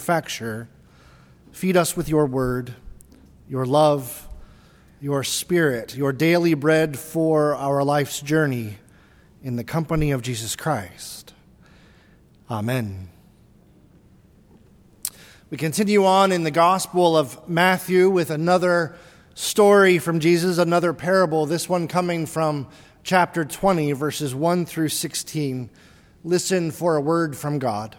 manufacture. Feed us with your word, your love, your spirit, your daily bread for our life's journey in the company of Jesus Christ. Amen. We continue on in the Gospel of Matthew with another story from Jesus, another parable, this one coming from chapter 20, verses 1 through 16. Listen for a word from God.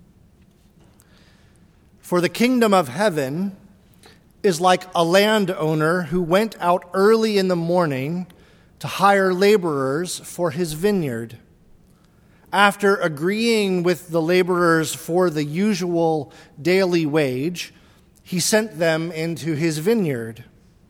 For the kingdom of heaven is like a landowner who went out early in the morning to hire laborers for his vineyard. After agreeing with the laborers for the usual daily wage, he sent them into his vineyard.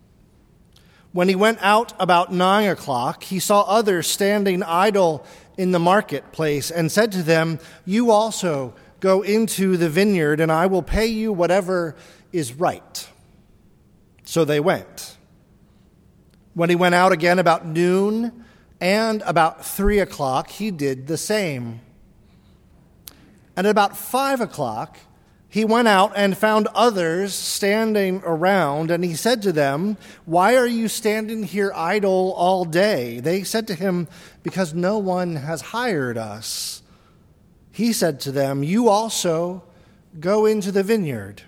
When he went out about 9 o'clock, he saw others standing idle in the marketplace and said to them, "You also go into the vineyard, and I will pay you whatever is right." So they went. When he went out again about noon and about 3 o'clock, he did the same. And at about 5 o'clock, he went out and found others standing around, and he said to them, "Why are you standing here idle all day?" They said to him, "Because no one has hired us." He said to them, "You also go into the vineyard."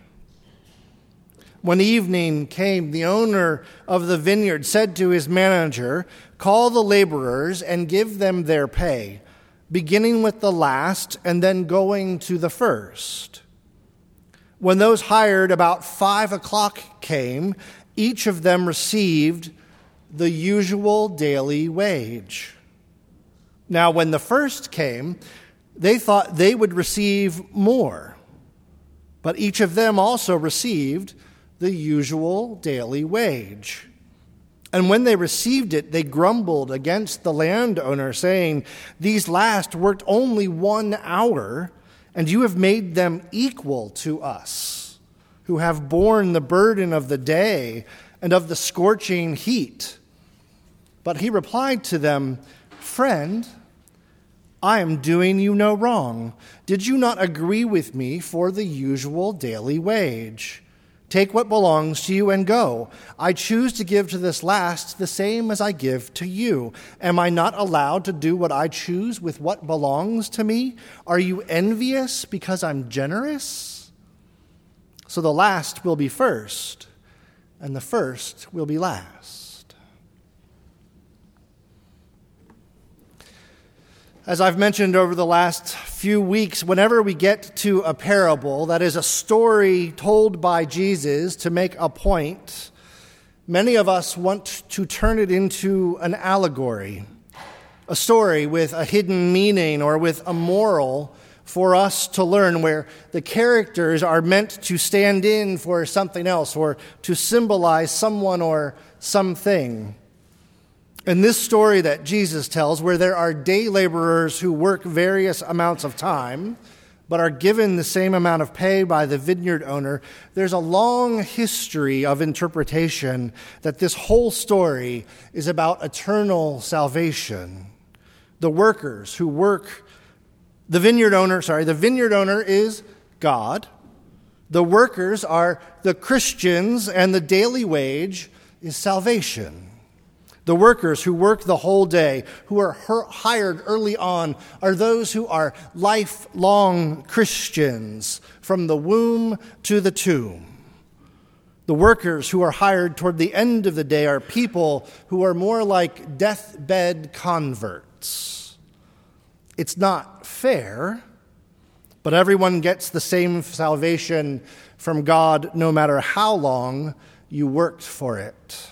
When evening came, the owner of the vineyard said to his manager, "Call the laborers and give them their pay, beginning with the last and then going to the first." When those hired about 5 o'clock came, each of them received the usual daily wage. Now, when the first came, they thought they would receive more, but each of them also received the usual daily wage. And when they received it, they grumbled against the landowner, saying, "These last worked only 1 hour, and you have made them equal to us, who have borne the burden of the day and of the scorching heat." But he replied to them, "Friend, I am doing you no wrong. Did you not agree with me for the usual daily wage? Take what belongs to you and go. I choose to give to this last the same as I give to you. Am I not allowed to do what I choose with what belongs to me? Are you envious because I'm generous?" So the last will be first, and the first will be last. As I've mentioned over the last few weeks, whenever we get to a parable, that is a story told by Jesus to make a point, many of us want to turn it into an allegory, a story with a hidden meaning or with a moral for us to learn, where the characters are meant to stand in for something else or to symbolize someone or something. In this story that Jesus tells, where there are day laborers who work various amounts of time, but are given the same amount of pay by the vineyard owner, there's a long history of interpretation that this whole story is about eternal salvation. The workers who work, the vineyard owner is God. The workers are the Christians, and the daily wage is salvation. The workers who work the whole day, who are hired early on, are those who are lifelong Christians from the womb to the tomb. The workers who are hired toward the end of the day are people who are more like deathbed converts. It's not fair, but everyone gets the same salvation from God no matter how long you worked for it.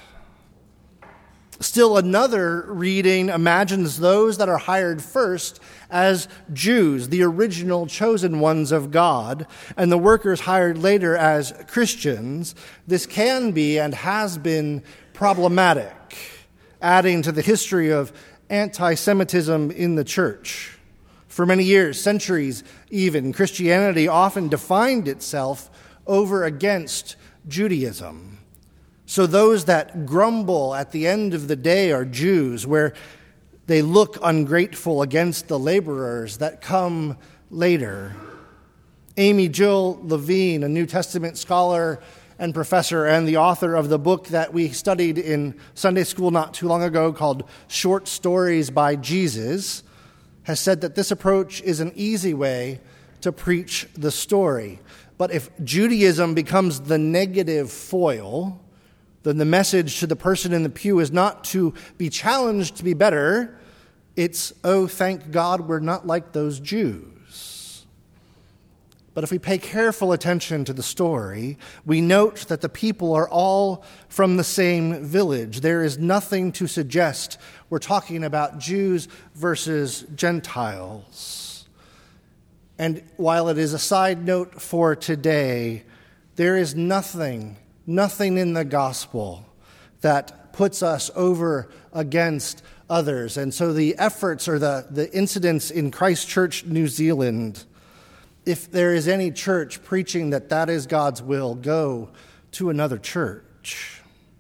Still another reading imagines those that are hired first as Jews, the original chosen ones of God, and the workers hired later as Christians. This can be and has been problematic, adding to the history of anti-Semitism in the church. For many years, centuries even, Christianity often defined itself over against Judaism. So those that grumble at the end of the day are Jews, where they look ungrateful against the laborers that come later. Amy Jill Levine, a New Testament scholar and professor and the author of the book that we studied in Sunday school not too long ago called Short Stories by Jesus, has said that this approach is an easy way to preach the story. But if Judaism becomes the negative foil, then the message to the person in the pew is not to be challenged to be better. It's, oh, thank God we're not like those Jews. But if we pay careful attention to the story, we note that the people are all from the same village. There is nothing to suggest we're talking about Jews versus Gentiles. And while it is a side note for today, there is nothing in the gospel that puts us over against others. And so the efforts or the incidents in Christchurch, New Zealand, if there is any church preaching that that is God's will, go to another church.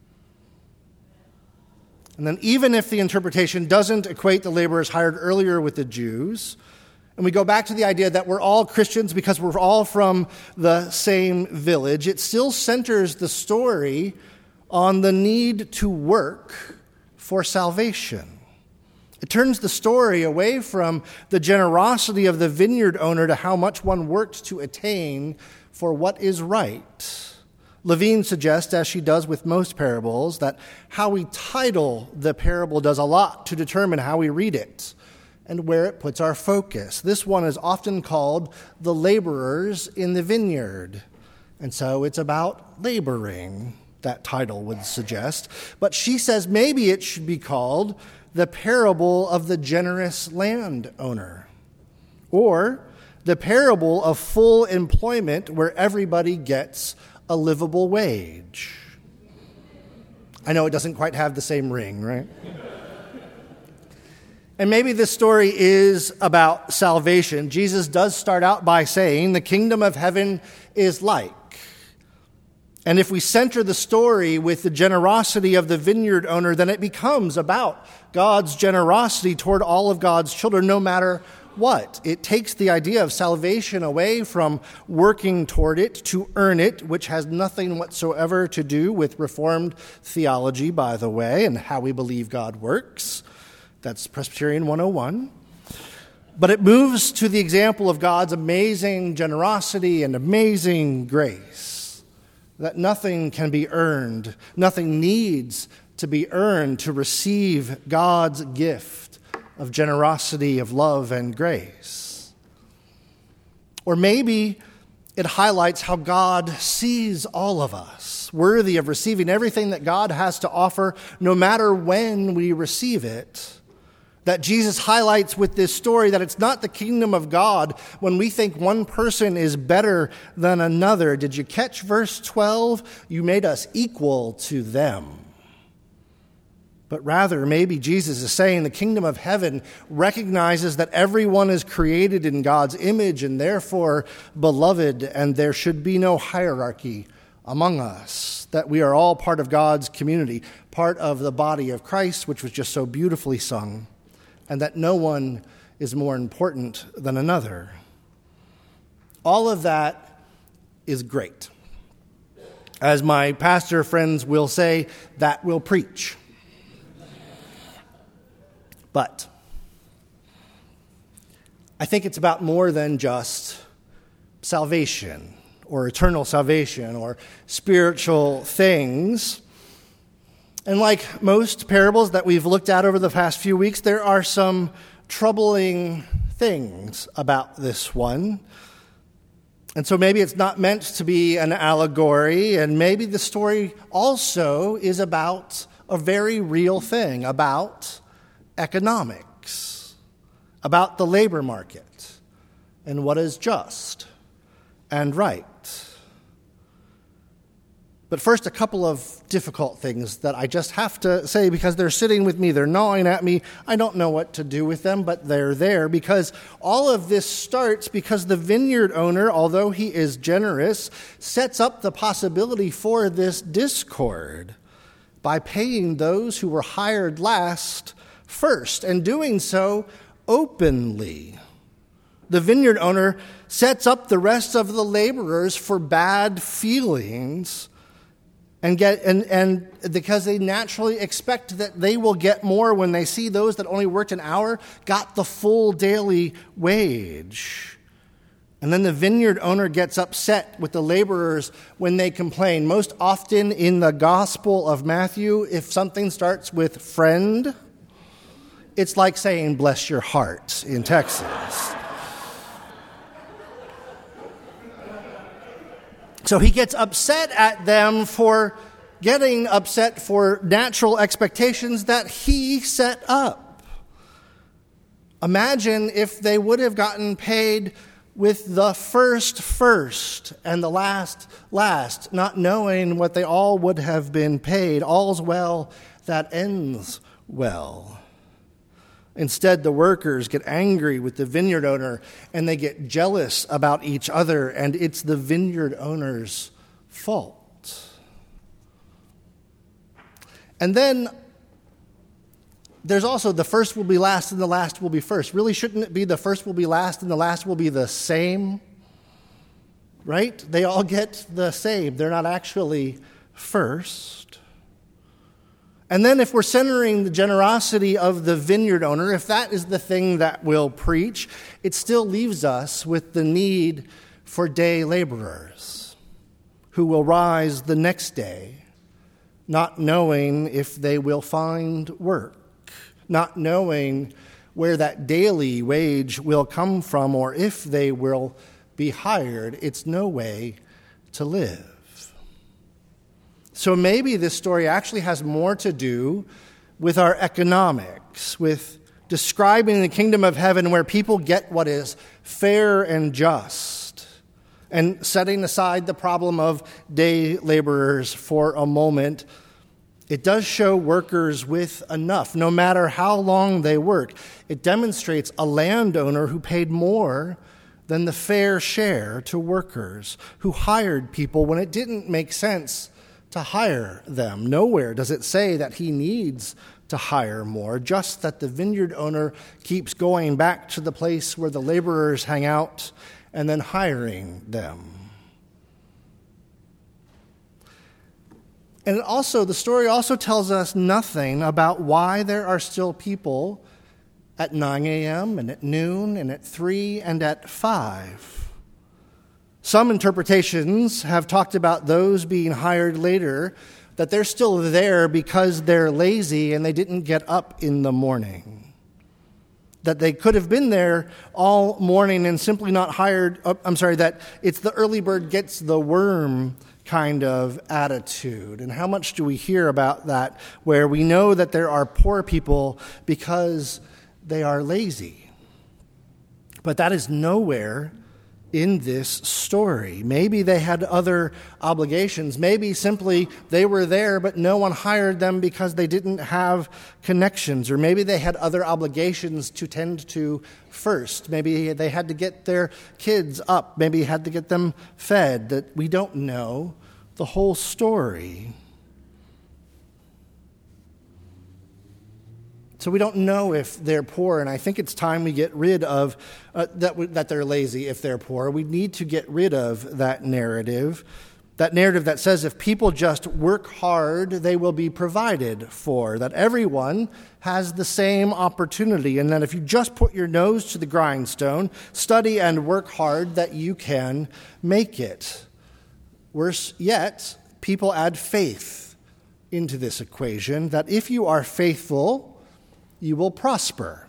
And then even if the interpretation doesn't equate the laborers hired earlier with the Jews, and we go back to the idea that we're all Christians because we're all from the same village, it still centers the story on the need to work for salvation. It turns the story away from the generosity of the vineyard owner to how much one worked to attain for what is right. Levine suggests, as she does with most parables, that how we title the parable does a lot to determine how we read it and where it puts our focus. This one is often called the laborers in the vineyard. And so it's about laboring, that title would suggest. But she says maybe it should be called the parable of the generous landowner, or the parable of full employment where everybody gets a livable wage. I know it doesn't quite have the same ring, right? And maybe this story is about salvation. Jesus does start out by saying the kingdom of heaven is like. And if we center the story with the generosity of the vineyard owner, then it becomes about God's generosity toward all of God's children, no matter what. It takes the idea of salvation away from working toward it to earn it, which has nothing whatsoever to do with Reformed theology, by the way, and how we believe God works. That's Presbyterian 101. But it moves to the example of God's amazing generosity and amazing grace. That nothing can be earned, nothing needs to be earned to receive God's gift of generosity, of love, and grace. Or maybe it highlights how God sees all of us, worthy of receiving everything that God has to offer, no matter when we receive it. That Jesus highlights with this story that it's not the kingdom of God when we think one person is better than another. Did you catch verse 12? You made us equal to them. But rather, maybe Jesus is saying the kingdom of heaven recognizes that everyone is created in God's image and therefore beloved, and there should be no hierarchy among us, that we are all part of God's community, part of the body of Christ, which was just so beautifully sung, and that no one is more important than another. All of that is great. As my pastor friends will say, that will preach. But I think it's about more than just salvation or eternal salvation or spiritual things. And like most parables that we've looked at over the past few weeks, there are some troubling things about this one. And so maybe it's not meant to be an allegory, and maybe the story also is about a very real thing, about economics, about the labor market, and what is just and right. But first, a couple of difficult things that I just have to say because they're sitting with me, they're gnawing at me. I don't know what to do with them, but they're there because all of this starts because the vineyard owner, although he is generous, sets up the possibility for this discord by paying those who were hired last first, and doing so openly. The vineyard owner sets up the rest of the laborers for bad feelings and because they naturally expect that they will get more when they see those that only worked an hour got the full daily wage. And then the vineyard owner gets upset with the laborers when they complain. Most often in the Gospel of Matthew, if something starts with friend, it's like saying bless your heart in Texas. So he gets upset at them for getting upset for natural expectations that he set up. Imagine if they would have gotten paid with the first and the last, not knowing what they all would have been paid. All's well that ends well. Instead, the workers get angry with the vineyard owner and they get jealous about each other, and it's the vineyard owner's fault. And then there's also the first will be last and the last will be first. Really, shouldn't it be the first will be last and the last will be the same? Right? They all get the same. They're not actually first. And then if we're centering the generosity of the vineyard owner, if that is the thing that we'll preach, it still leaves us with the need for day laborers who will rise the next day, not knowing if they will find work, not knowing where that daily wage will come from or if they will be hired. It's no way to live. So maybe this story actually has more to do with our economics, with describing the kingdom of heaven where people get what is fair and just, and setting aside the problem of day laborers for a moment. It does show workers with enough, no matter how long they work. It demonstrates a landowner who paid more than the fair share to workers, who hired people when it didn't make sense to hire them. Nowhere does it say that he needs to hire more, just that the vineyard owner keeps going back to the place where the laborers hang out and then hiring them. And also, the story also tells us nothing about why there are still people at 9 a.m. and at noon and at 3 and at 5. Some interpretations have talked about those being hired later, that they're still there because they're lazy and they didn't get up in the morning. That they could have been there all morning and simply not hired. That it's the early bird gets the worm kind of attitude. And how much do we hear about that, where we know that there are poor people because they are lazy? But that is nowhere in this story. Maybe they had other obligations. Maybe simply they were there, but no one hired them because they didn't have connections. Or maybe they had other obligations to tend to first. Maybe they had to get their kids up. Maybe had to get them fed. That we don't know the whole story. So we don't know if they're poor, and I think it's time we get rid of that they're lazy if they're poor. We need to get rid of that narrative that says if people just work hard, they will be provided for, that everyone has the same opportunity, and that if you just put your nose to the grindstone, study and work hard, that you can make it. Worse yet, people add faith into this equation, that if you are faithful, you will prosper.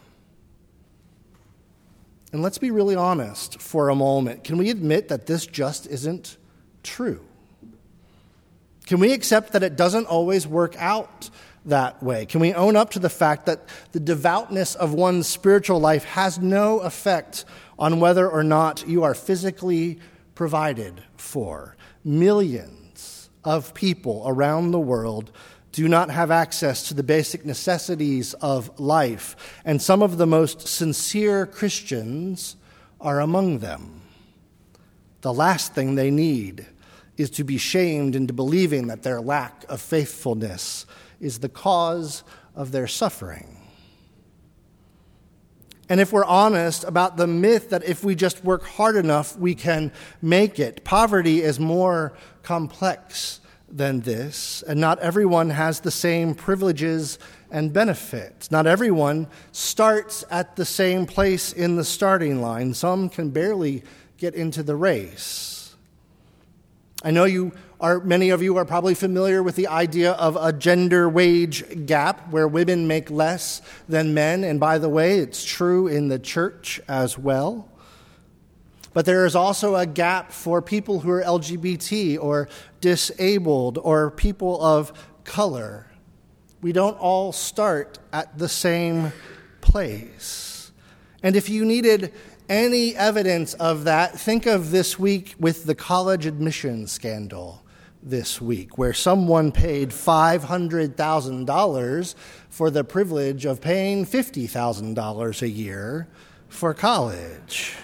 And let's be really honest for a moment. Can we admit that this just isn't true? Can we accept that it doesn't always work out that way? Can we own up to the fact that the devoutness of one's spiritual life has no effect on whether or not you are physically provided for? Millions of people around the world do not have access to the basic necessities of life, and some of the most sincere Christians are among them. The last thing they need is to be shamed into believing that their lack of faithfulness is the cause of their suffering. And if we're honest about the myth that if we just work hard enough, we can make it, poverty is more complex than this, and not everyone has the same privileges and benefits. Not everyone starts at the same place in the starting line. Some can barely get into the race. I know many of you are probably familiar with the idea of a gender wage gap where women make less than men. And by the way, it's true in the church as well. But there is also a gap for people who are LGBT or disabled or people of color. We don't all start at the same place. And if you needed any evidence of that, think of this week with the college admission scandal this week, where someone paid $500,000 for the privilege of paying $50,000 a year for college.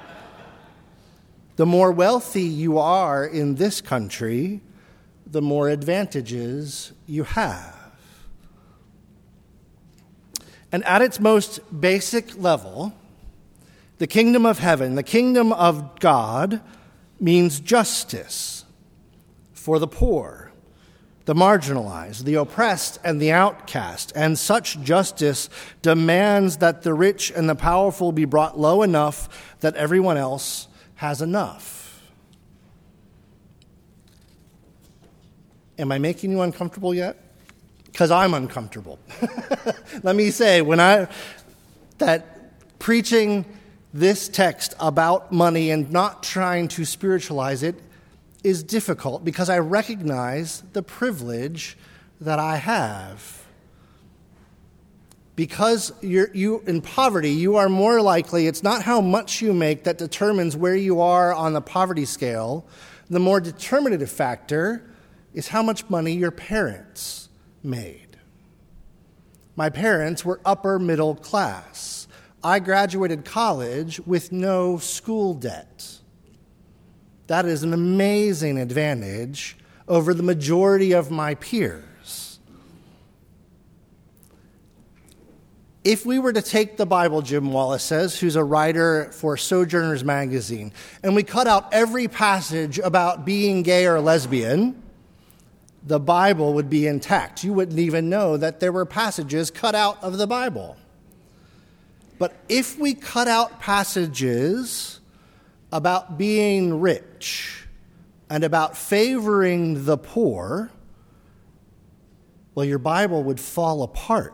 The more wealthy you are in this country, the more advantages you have. And at its most basic level, the kingdom of heaven, the kingdom of God, means justice for the poor, the marginalized, the oppressed, and the outcast. And such justice demands that the rich and the powerful be brought low enough that everyone else has enough. Am I making you uncomfortable yet? Because I'm uncomfortable. Let me say, that preaching this text about money and not trying to spiritualize it is difficult because I recognize the privilege that I have. Because you in poverty, you are more likely, it's not how much you make that determines where you are on the poverty scale. The more determinative factor is how much money your parents made. My parents were upper middle class. I graduated college with no school debt. That is an amazing advantage over the majority of my peers. If we were to take the Bible, Jim Wallace says, who's a writer for Sojourners magazine, and we cut out every passage about being gay or lesbian, the Bible would be intact. You wouldn't even know that there were passages cut out of the Bible. But if we cut out passages about being rich and about favoring the poor, well, your Bible would fall apart.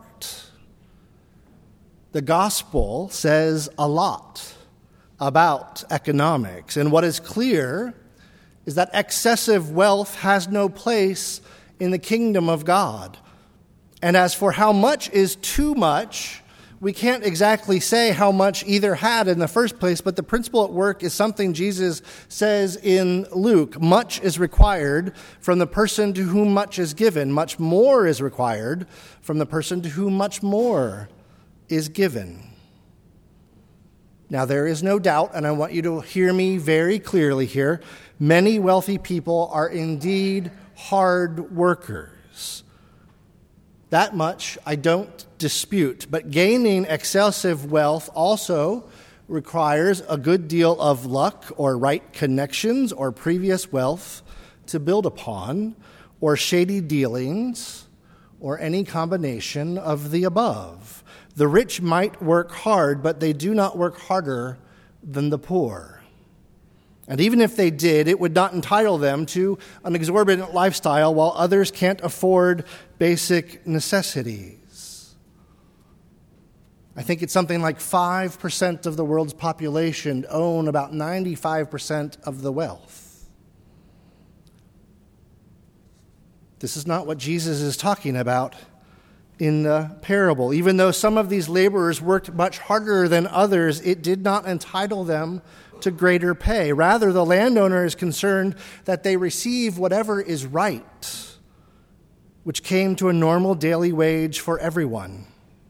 The gospel says a lot about economics, and what is clear is that excessive wealth has no place in the kingdom of God. And as for how much is too much, we can't exactly say how much either had in the first place, but the principle at work is something Jesus says in Luke. Much is required from the person to whom much is given. Much more is required from the person to whom much more is given. Now, there is no doubt, and I want you to hear me very clearly here, many wealthy people are indeed hard workers. That much I don't dispute, but gaining excessive wealth also requires a good deal of luck or right connections or previous wealth to build upon, or shady dealings, or any combination of the above. The rich might work hard, but they do not work harder than the poor. And even if they did, it would not entitle them to an exorbitant lifestyle while others can't afford basic necessities. I think it's something like 5% of the world's population own about 95% of the wealth. This is not what Jesus is talking about in the parable. Even though some of these laborers worked much harder than others, it did not entitle them to greater pay. Rather, the landowner is concerned that they receive whatever is right, which came to a normal daily wage for everyone.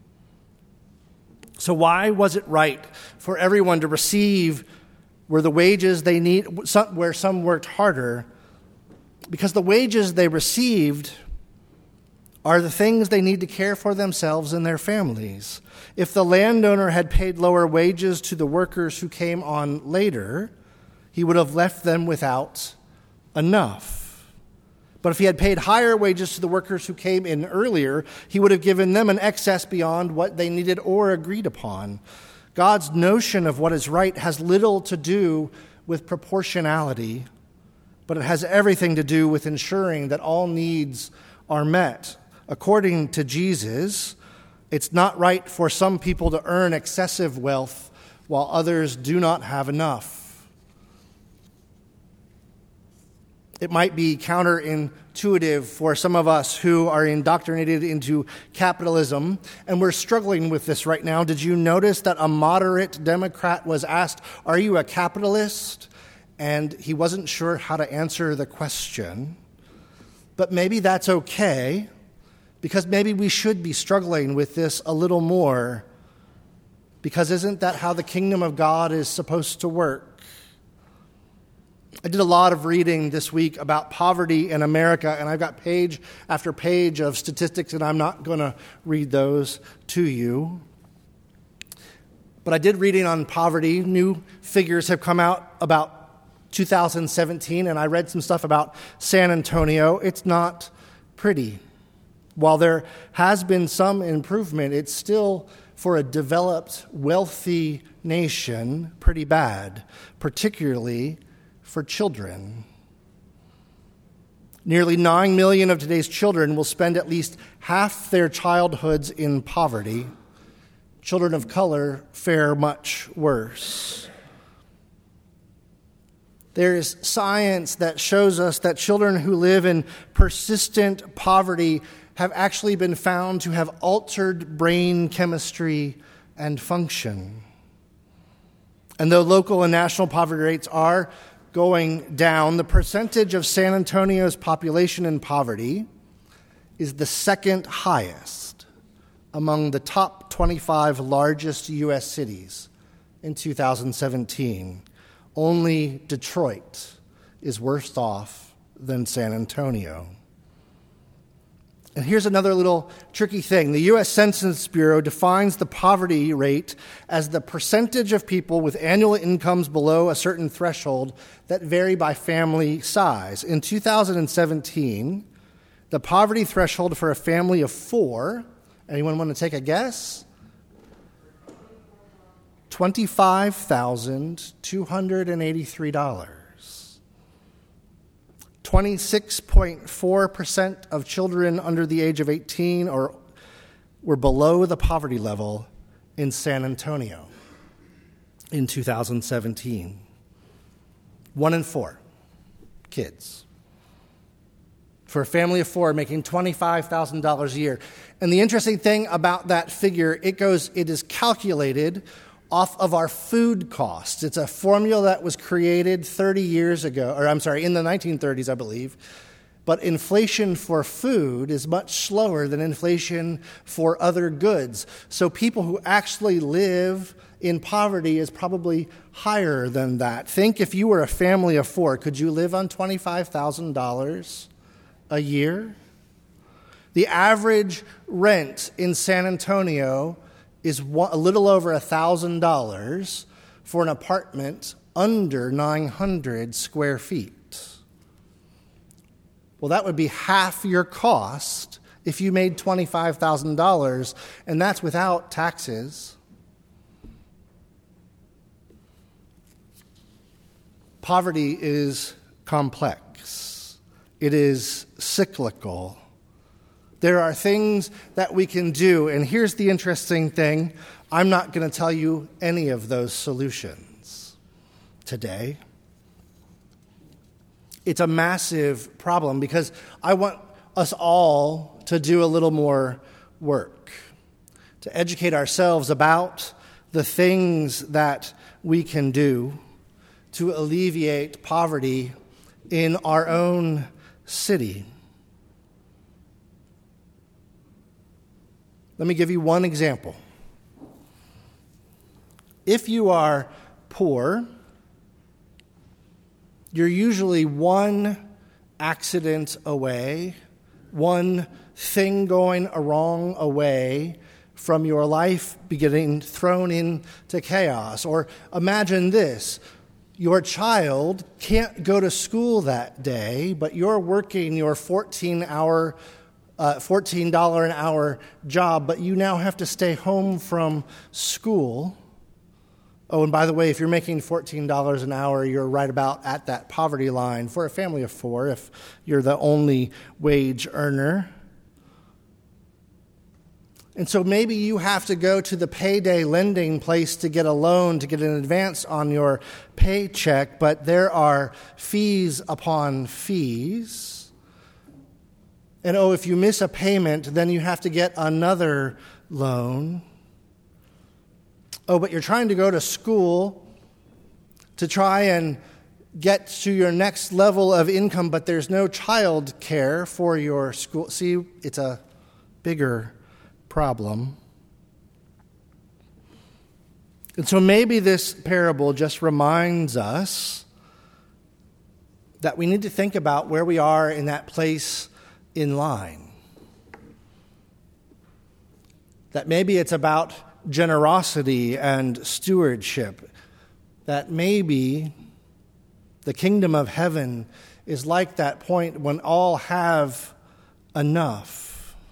So why was it right for everyone to receive where the wages they need, where some worked harder? Because the wages they received are the things they need to care for themselves and their families. If the landowner had paid lower wages to the workers who came on later, he would have left them without enough. But if he had paid higher wages to the workers who came in earlier, he would have given them an excess beyond what they needed or agreed upon. God's notion of what is right has little to do with proportionality, but it has everything to do with ensuring that all needs are met. According to Jesus, it's not right for some people to earn excessive wealth while others do not have enough. It might be counterintuitive for some of us who are indoctrinated into capitalism, and we're struggling with this right now. Did you notice that a moderate Democrat was asked, "Are you a capitalist?" And he wasn't sure how to answer the question. But maybe that's okay, because maybe we should be struggling with this a little more, because isn't that how the kingdom of God is supposed to work? I did a lot of reading this week about poverty in America, and I've got page after page of statistics, and I'm not going to read those to you. But I did reading on poverty. New figures have come out about 2017, and I read some stuff about San Antonio. It's not pretty. While there has been some improvement, it's still, for a developed, wealthy nation, pretty bad, particularly for children. Nearly 9 million of today's children will spend at least half their childhoods in poverty. Children of color fare much worse. There is science that shows us that children who live in persistent poverty have actually been found to have altered brain chemistry and function. And though local and national poverty rates are going down, the percentage of San Antonio's population in poverty is the second highest among the top 25 largest U.S. cities in 2017. Only Detroit is worse off than San Antonio. And here's another little tricky thing. The U.S. Census Bureau defines the poverty rate as the percentage of people with annual incomes below a certain threshold that vary by family size. In 2017, the poverty threshold for a family of 4, anyone want to take a guess? $25,283. 26.4% of children under the age of 18 were below the poverty level in San Antonio in 2017. 1 in 4 kids. For a family of 4 making $25,000 a year. And the interesting thing about that figure, it is calculated off of our food costs. It's a formula that was created 30 years ago, in the 1930s, I believe. But inflation for food is much slower than inflation for other goods. So people who actually live in poverty is probably higher than that. Think if you were a family of 4, could you live on $25,000 a year? The average rent in San Antonio is a little over $1,000 for an apartment under 900 square feet. Well, that would be half your cost if you made $25,000, and that's without taxes. Poverty is complex. It is cyclical. There are things that we can do, and here's the interesting thing. I'm not going to tell you any of those solutions today. It's a massive problem because I want us all to do a little more work, to educate ourselves about the things that we can do to alleviate poverty in our own city. Let me give you one example. If you are poor, you're usually one accident away one thing going wrong away from your life getting thrown into chaos. Or imagine this. Your child can't go to school that day, but you're working your $14 an hour job, but you now have to stay home from school. Oh, and by the way, if you're making $14 an hour, you're right about at that poverty line for a family of 4 if you're the only wage earner. And so maybe you have to go to the payday lending place to get a loan, to get an advance on your paycheck, but there are fees upon fees. And if you miss a payment, then you have to get another loan. But you're trying to go to school to try and get to your next level of income, but there's no child care for your school. See, it's a bigger problem. And so maybe this parable just reminds us that we need to think about where we are in that place in line. That maybe it's about generosity and stewardship. That maybe the kingdom of heaven is like that point when all have enough.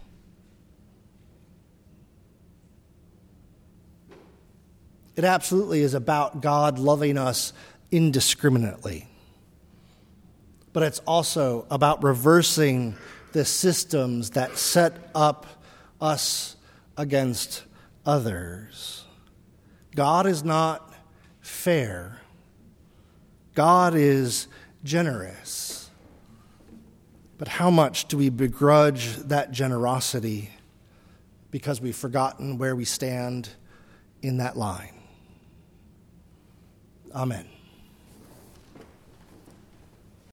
It absolutely is about God loving us indiscriminately. But it's also about reversing the systems that set up us against others. God is not fair. God is generous. But how much do we begrudge that generosity because we've forgotten where we stand in that line? Amen.